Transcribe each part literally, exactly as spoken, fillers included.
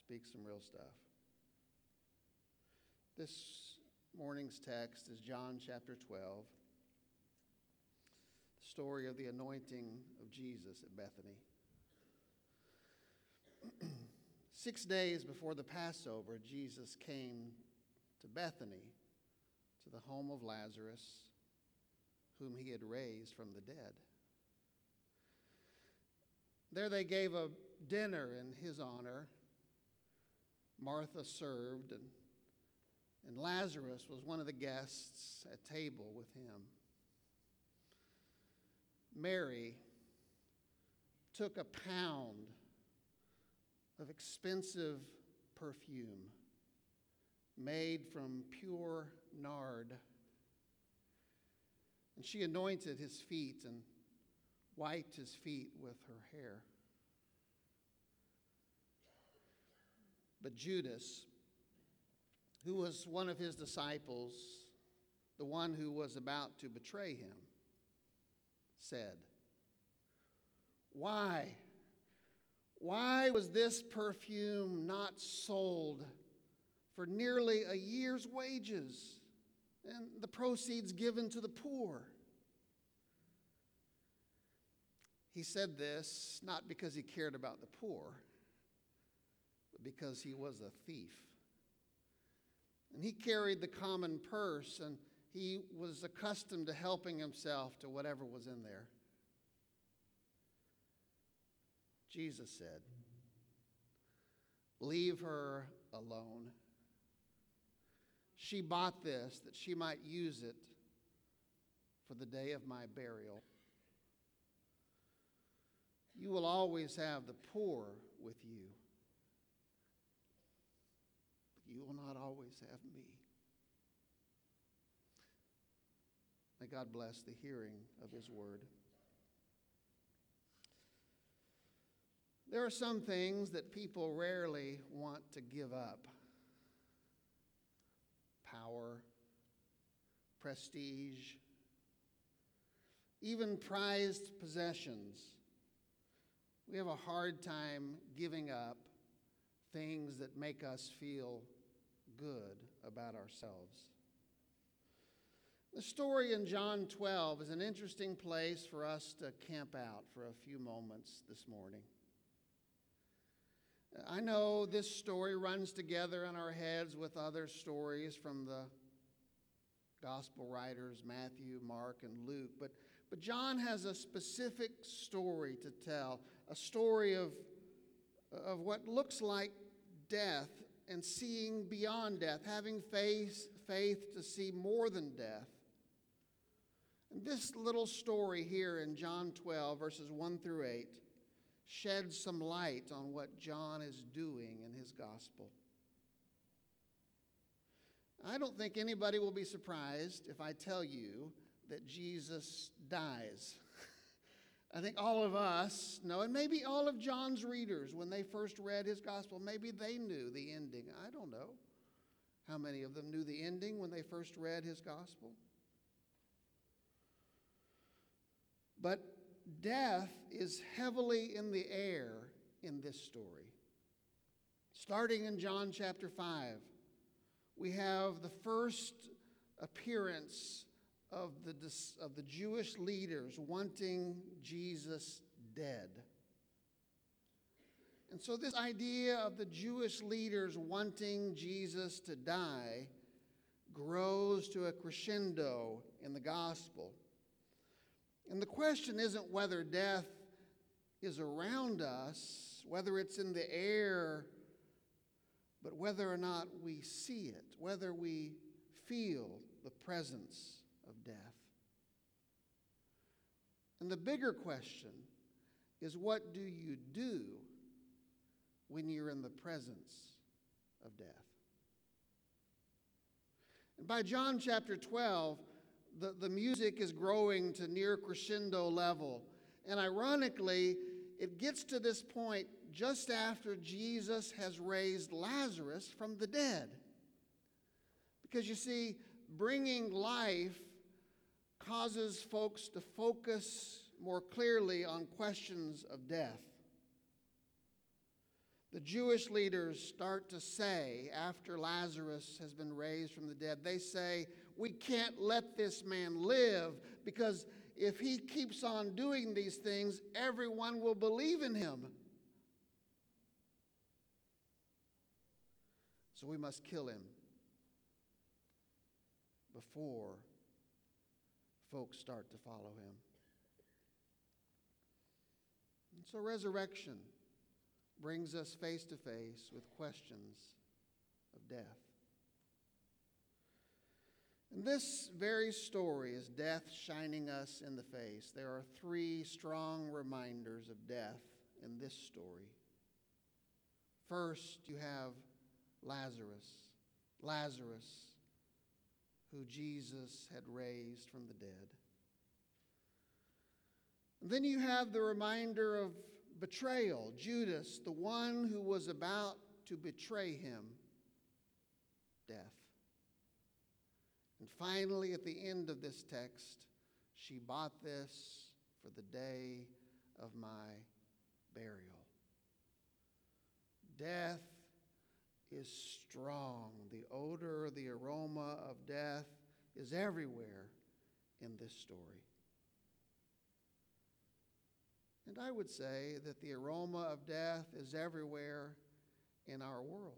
speak some real stuff. This morning's text is John chapter twelve, the story of the anointing of Jesus at Bethany. Six days before the Passover, Jesus came to Bethany, to the home of Lazarus, whom he had raised from the dead. There they gave a dinner in his honor. Martha served, and, and Lazarus was one of the guests at table with him. Mary took a pound of expensive perfume made from pure nard, and she anointed his feet and wiped his feet with her hair. But Judas, who was one of his disciples, the one who was about to betray him, said, Why? Why was this perfume not sold for nearly a year's wages and the proceeds given to the poor? He said this not because he cared about the poor, but because he was a thief. And he carried the common purse, and he was accustomed to helping himself to whatever was in there. Jesus said, Leave her alone. She bought this that she might use it for the day of my burial. You will always have the poor with you, but you will not always have me. May God bless the hearing of his word. There are some things that people rarely want to give up. Power, prestige, even prized possessions. We have a hard time giving up things that make us feel good about ourselves. The story in John twelve is an interesting place for us to camp out for a few moments this morning. I know this story runs together in our heads with other stories from the gospel writers, Matthew, Mark, and Luke, but, but John has a specific story to tell, a story of, of what looks like death and seeing beyond death, having faith, faith to see more than death. And this little story here in John twelve, verses one through eight, sheds some light on what John is doing in his gospel. I don't think anybody will be surprised if I tell you that Jesus dies. I think all of us know, and maybe all of John's readers, when they first read his gospel, maybe they knew the ending. I don't know how many of them knew the ending when they first read his gospel. But death is heavily in the air in this story. Starting in John chapter five, we have the first appearance of the, of the Jewish leaders wanting Jesus dead. And so this idea of the Jewish leaders wanting Jesus to die grows to a crescendo in the gospel. And the question isn't whether death is around us, whether it's in the air, but whether or not we see it, whether we feel the presence of death. And the bigger question is, what do you do when you're in the presence of death? And by John chapter twelve, The, the music is growing to near crescendo level. And ironically, it gets to this point just after Jesus has raised Lazarus from the dead. Because you see, bringing life causes folks to focus more clearly on questions of death. The Jewish leaders start to say, after Lazarus has been raised from the dead, they say, we can't let this man live, because if he keeps on doing these things, everyone will believe in him. So we must kill him before folks start to follow him. And so resurrection brings us face to face with questions of death. And this very story is death shining us in the face. There are three strong reminders of death in this story. First, you have Lazarus. Lazarus, who Jesus had raised from the dead. And then you have the reminder of betrayal. Judas, the one who was about to betray him. Death. And finally, at the end of this text, she bought this for the day of my burial. Death is strong. The odor, the aroma of death is everywhere in this story. And I would say that the aroma of death is everywhere in our world.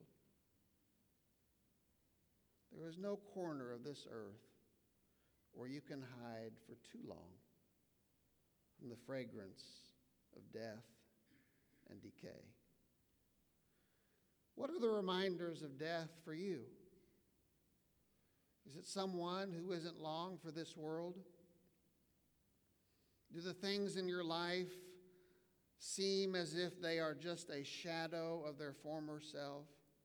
There is no corner of this earth where you can hide for too long from the fragrance of death and decay. What are the reminders of death for you? Is it someone who isn't long for this world? Do the things in your life seem as if they are just a shadow of their former self?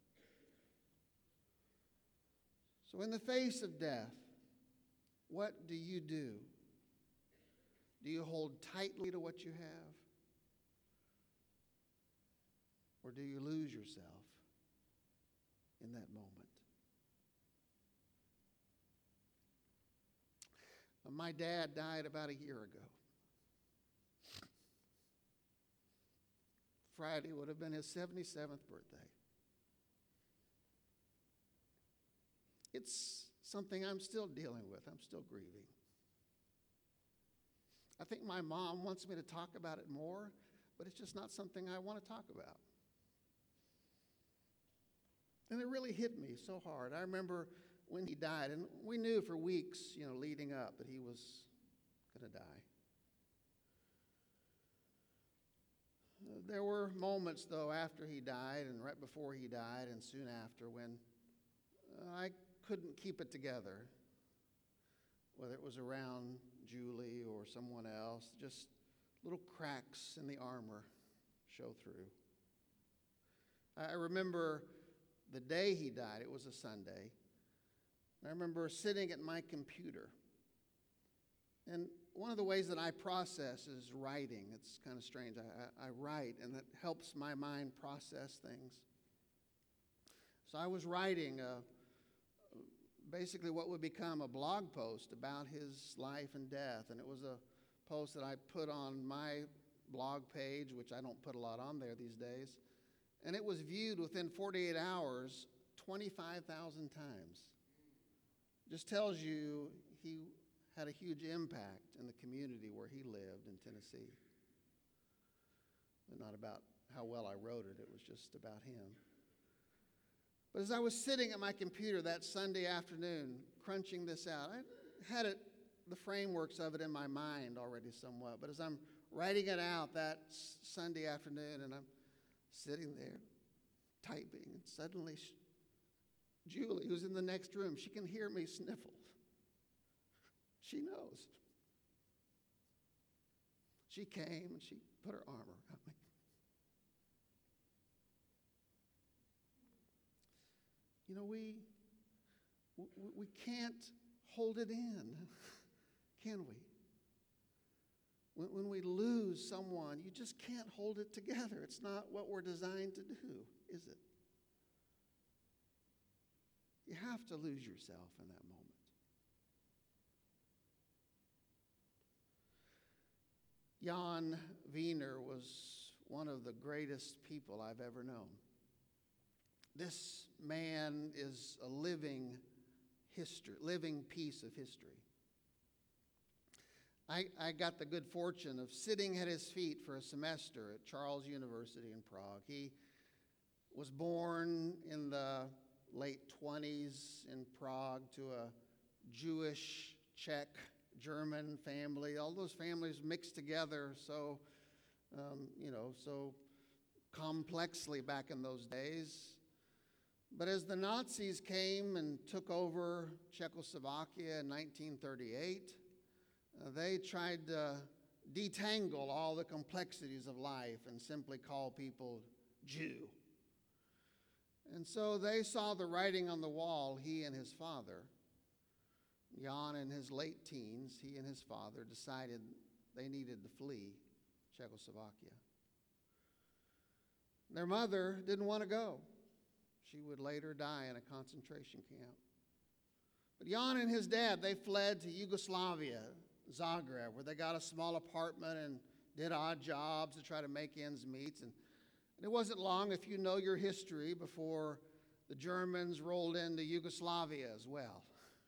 So in the face of death, what do you do? Do you hold tightly to what you have? Or do you lose yourself in that moment? My dad died about a year ago. Friday would have been his seventy-seventh birthday. It's something I'm still dealing with. I'm still grieving. I think my mom wants me to talk about it more, but it's just not something I want to talk about. And it really hit me so hard. I remember when he died, and we knew for weeks, you know, leading up that he was going to die. There were moments, though, after he died and right before he died and soon after when uh, I couldn't keep it together, whether it was around Julie or someone else. Just little cracks in the armor show through. I remember the day he died. It was a Sunday. I remember sitting at my computer. And one of the ways that I process is writing. It's kind of strange. I, I, I write, and it helps my mind process things. So I was writing a, basically what would become a blog post about his life and death. And it was a post that I put on my blog page, which I don't put a lot on there these days. And it was viewed within forty-eight hours twenty-five thousand times. Just tells you he had a huge impact in the community where he lived in Tennessee. But not about how well I wrote it, it was just about him. But as I was sitting at my computer that Sunday afternoon, crunching this out, I had it, the frameworks of it in my mind already somewhat. But as I'm writing it out that s- Sunday afternoon, and I'm sitting there typing, and suddenly she, Julie, who's in the next room, she can hear me sniffle. She knows. She came and she put her arm around me. You know, we, we, we can't hold it in, can we? When, when we lose someone, you just can't hold it together. It's not what we're designed to do, is it? You have to lose yourself in that moment. Jan Wiener was one of the greatest people I've ever known. This man is a living history, living piece of history. I, I got the good fortune of sitting at his feet for a semester at Charles University in Prague. He was born in the late twenties in Prague to a Jewish, Czech, German family. All those families mixed together so, um, you know, so complexly back in those days. But as the Nazis came and took over Czechoslovakia in nineteen thirty-eight, uh, they tried to detangle all the complexities of life and simply call people Jew. And so they saw the writing on the wall. He and his father, Jan in his late teens, he and his father decided they needed to flee Czechoslovakia. Their mother didn't want to go. She would later die in a concentration camp. But Jan and his dad, they fled to Yugoslavia, Zagreb, where they got a small apartment and did odd jobs to try to make ends meet. And it wasn't long, if you know your history, before the Germans rolled into Yugoslavia as well.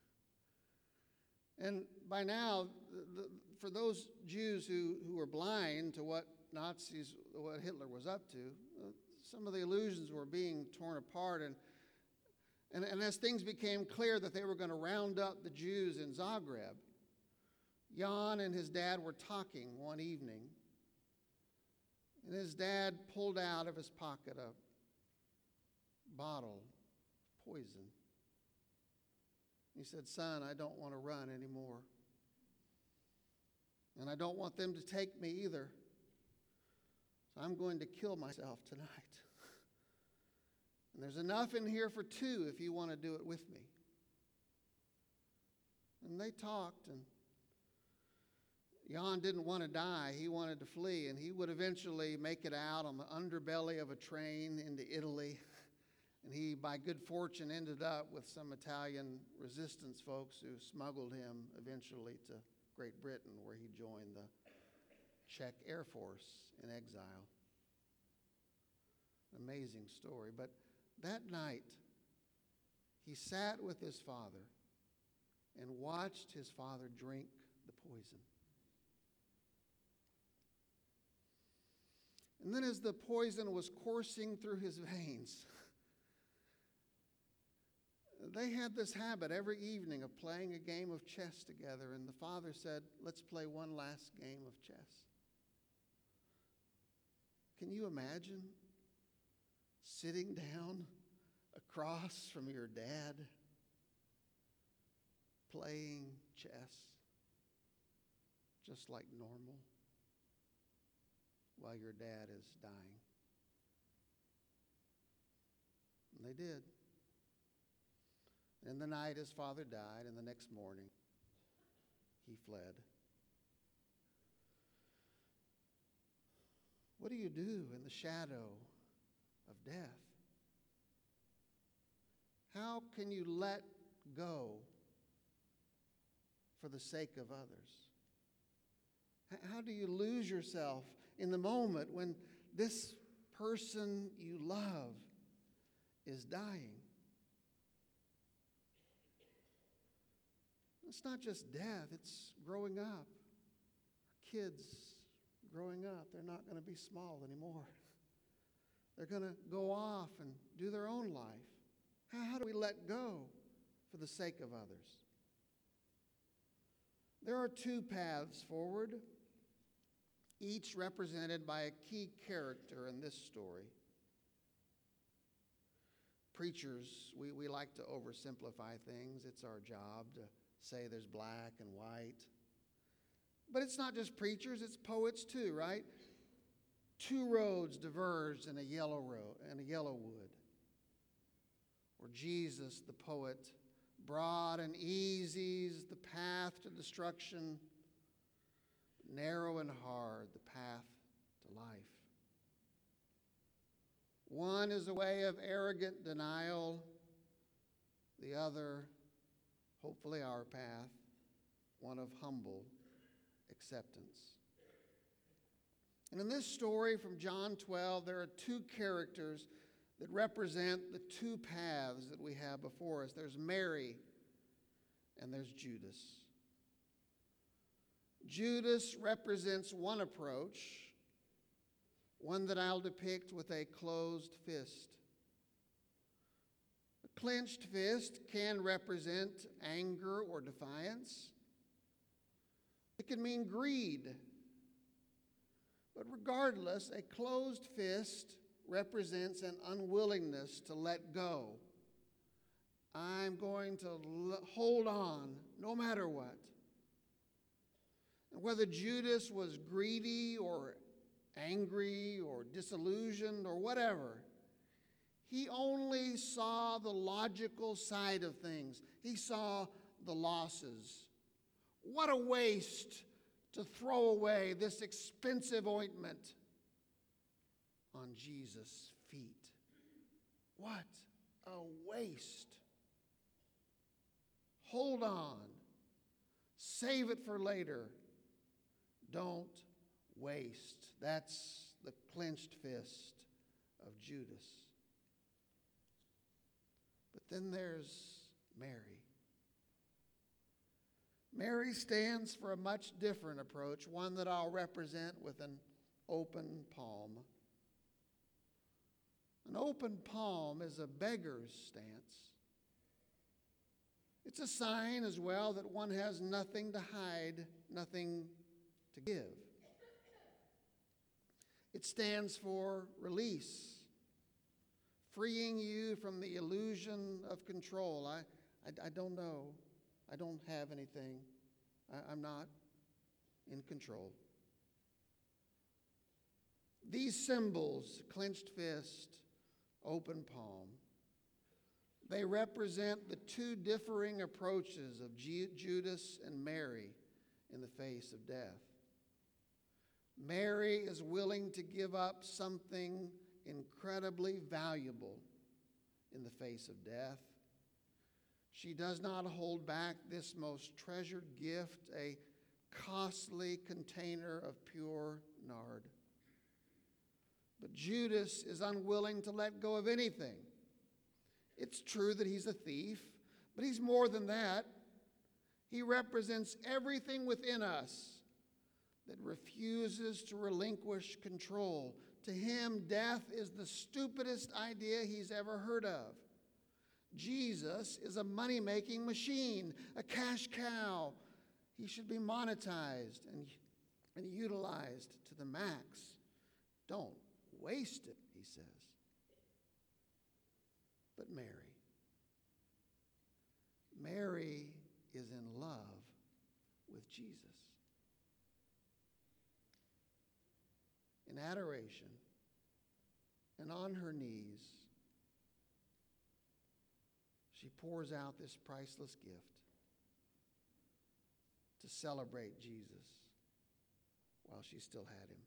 And by now, the, the, for those Jews who, who were blind to what Nazis, what Hitler was up to, uh, some of the illusions were being torn apart. And, and, and as things became clear that they were going to round up the Jews in Zagreb, Jan and his dad were talking one evening, and his dad pulled out of his pocket a bottle of poison. He said, "Son, I don't want to run anymore. And I don't want them to take me either. So I'm going to kill myself tonight. And there's enough in here for two if you want to do it with me." And they talked, and Jan didn't want to die. He wanted to flee, and he would eventually make it out on the underbelly of a train into Italy. And he, by good fortune, ended up with some Italian resistance folks who smuggled him eventually to Great Britain, where he joined the Czech Air Force in exile. An amazing story. But that night, he sat with his father and watched his father drink the poison. And then as the poison was coursing through his veins, they had this habit every evening of playing a game of chess together, and the father said, "Let's play one last game of chess." Can you imagine sitting down across from your dad playing chess just like normal while your dad is dying? And they did. In the night, his father died, and the next morning, he fled. What do you do in the shadow of death? How can you let go for the sake of others? How do you lose yourself in the moment when this person you love is dying? It's not just death, it's growing up. Our kids growing up, they're not going to be small anymore. They're going to go off and do their own life. How, how do we let go for the sake of others? There are two paths forward, each represented by a key character in this story. Preachers, we, we like to oversimplify things. It's our job to say there's black and white. But it's not just preachers, it's poets too, right? Two roads diverged in a yellow road, in a yellow wood. Or Jesus, the poet, broad and easy's the path to destruction, narrow and hard the path to life. One is a way of arrogant denial, the other, hopefully our path, one of humble acceptance. And in this story from John twelve, there are two characters that represent the two paths that we have before us. There's Mary and there's Judas. Judas represents one approach, one that I'll depict with a closed fist. A clenched fist can represent anger or defiance. It can mean greed. But regardless, a closed fist represents an unwillingness to let go. I'm going to l- hold on no matter what. And whether Judas was greedy or angry or disillusioned or whatever, he only saw the logical side of things. He saw the losses. What a waste to throw away this expensive ointment on Jesus' feet. What a waste. Hold on. Save it for later. Don't waste. That's the clenched fist of Judas. But then there's Mary. Mary stands for a much different approach, one that I'll represent with an open palm. An open palm is a beggar's stance. It's a sign as well that one has nothing to hide, nothing to give. It stands for release, freeing you from the illusion of control. I, I, I don't know. I don't have anything. I, I'm not in control. These symbols, clenched fist, open palm, they represent the two differing approaches of Ju- Judas and Mary in the face of death. Mary is willing to give up something incredibly valuable in the face of death. She does not hold back this most treasured gift, a costly container of pure nard. But Judas is unwilling to let go of anything. It's true that he's a thief, but he's more than that. He represents everything within us that refuses to relinquish control. To him, death is the stupidest idea he's ever heard of. Jesus is a money-making machine, a cash cow. He should be monetized and, and utilized to the max. Don't waste it, he says. But Mary, Mary is in love with Jesus. In adoration and on her knees, she pours out this priceless gift to celebrate Jesus while she still had him.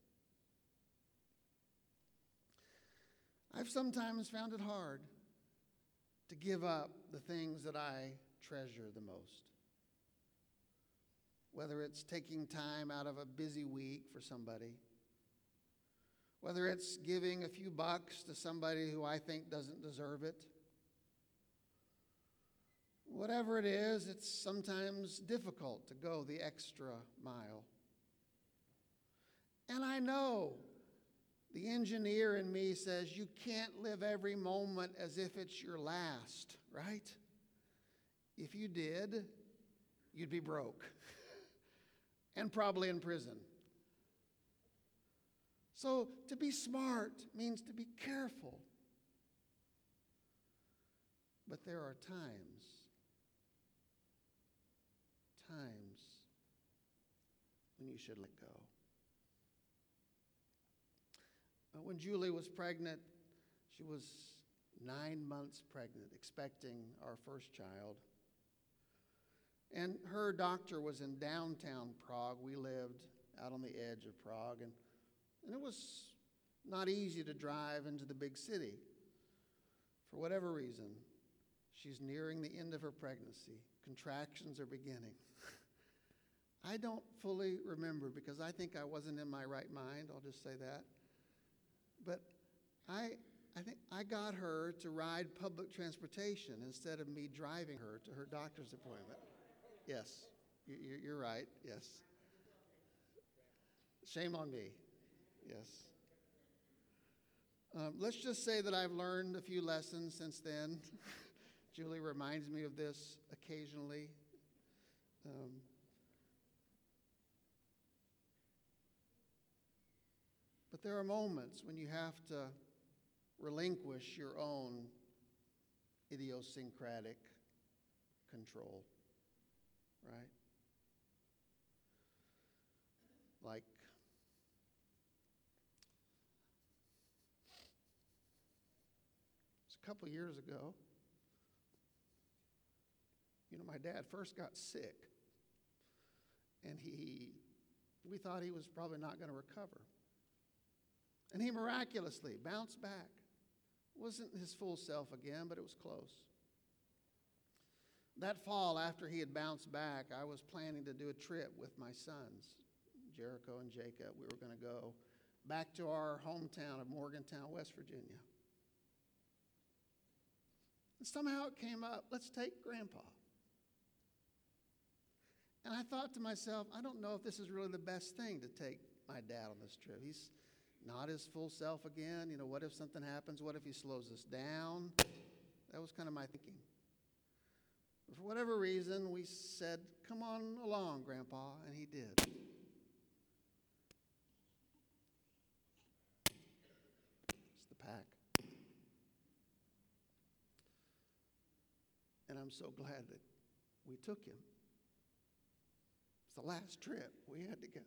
I've sometimes found it hard to give up the things that I treasure the most. Whether it's taking time out of a busy week for somebody, whether it's giving a few bucks to somebody who I think doesn't deserve it. Whatever it is, it's sometimes difficult to go the extra mile. And I know the engineer in me says you can't live every moment as if it's your last, right? If you did, you'd be broke and probably in prison. So to be smart means to be careful. But there are times, times when you should let go. Uh, When Julie was pregnant, she was nine months pregnant, expecting our first child. And her doctor was in downtown Prague. We lived out on the edge of Prague, and, and it was not easy to drive into the big city. For whatever reason, she's nearing the end of her pregnancy. Contractions are beginning. I don't fully remember because I think I wasn't in my right mind. I'll just say that. But I, I think I got her to ride public transportation instead of me driving her to her doctor's appointment. Yes, you, you- you're right. Yes. Shame on me. Yes. Um, let's just say that I've learned a few lessons since then. Julie reminds me of this occasionally. Um, but there are moments when you have to relinquish your own idiosyncratic control, right? Like, it's a couple years ago. You know, my dad first got sick, and he, we thought he was probably not going to recover. And he miraculously bounced back. Wasn't his full self again, but it was close. That fall, after he had bounced back, I was planning to do a trip with my sons, Jericho and Jacob. We were going to go back to our hometown of Morgantown, West Virginia. And somehow it came up, let's take Grandpa. And I thought to myself, I don't know if this is really the best thing to take my dad on this trip. He's not his full self again. You know, what if something happens? What if he slows us down? That was kind of my thinking. But for whatever reason, we said, come on along, Grandpa, and he did. It's the pack. And I'm so glad that we took him. It's the last trip we had together.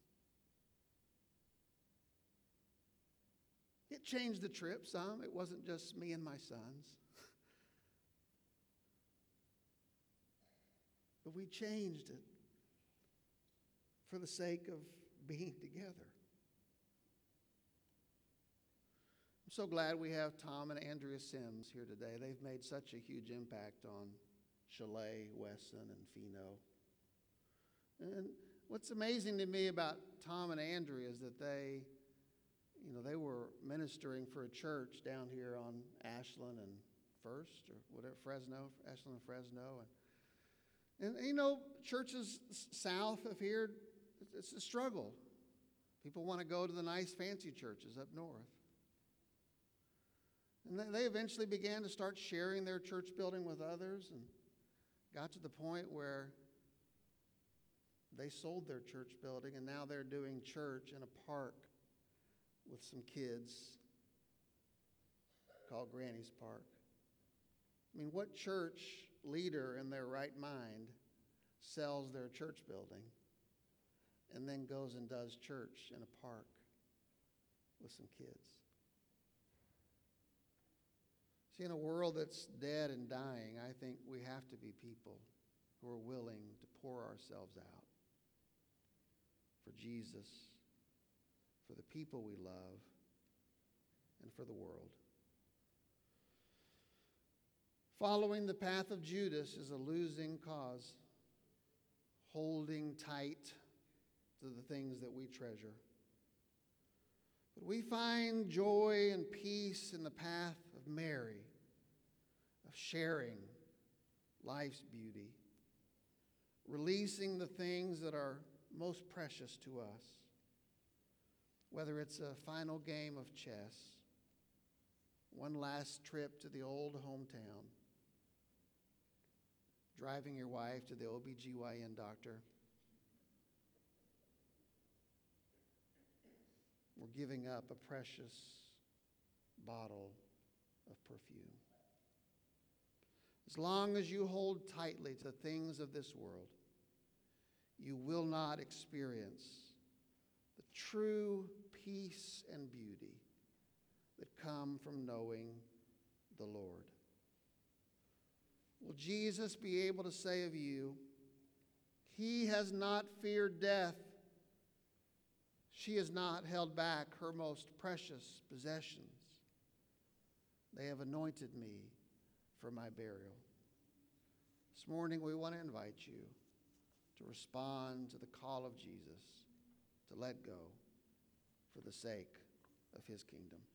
It changed the trip some. It wasn't just me and my sons. But we changed it for the sake of being together. I'm so glad we have Tom and Andrea Sims here today. They've made such a huge impact on Chalet, Wesson, and Pheno. And what's amazing to me about Tom and Andrea is that they, you know, they were ministering for a church down here on Ashland and First, or whatever, Fresno, Ashland and Fresno. And, and you know, churches south of here, it's a struggle. People want to go to the nice fancy churches up north. And they eventually began to start sharing their church building with others and got to the point where they sold their church building, and now they're doing church in a park with some kids called Granny's Park. I mean, what church leader in their right mind sells their church building and then goes and does church in a park with some kids? See, in a world that's dead and dying, I think we have to be people who are willing to pour ourselves out for Jesus, for the people we love, and for the world. Following the path of Judas is a losing cause, holding tight to the things that we treasure. But we find joy and peace in the path of Mary, of sharing life's beauty, releasing the things that are most precious to us, whether it's a final game of chess, one last trip to the old hometown, driving your wife to the O B G Y N doctor, or giving up a precious bottle of perfume. As long as you hold tightly to the things of this world, you will not experience the true peace and beauty that come from knowing the Lord. Will Jesus be able to say of you, he has not feared death. She has not held back her most precious possessions. They have anointed me for my burial. This morning we want to invite you to respond to the call of Jesus, to let go for the sake of his kingdom.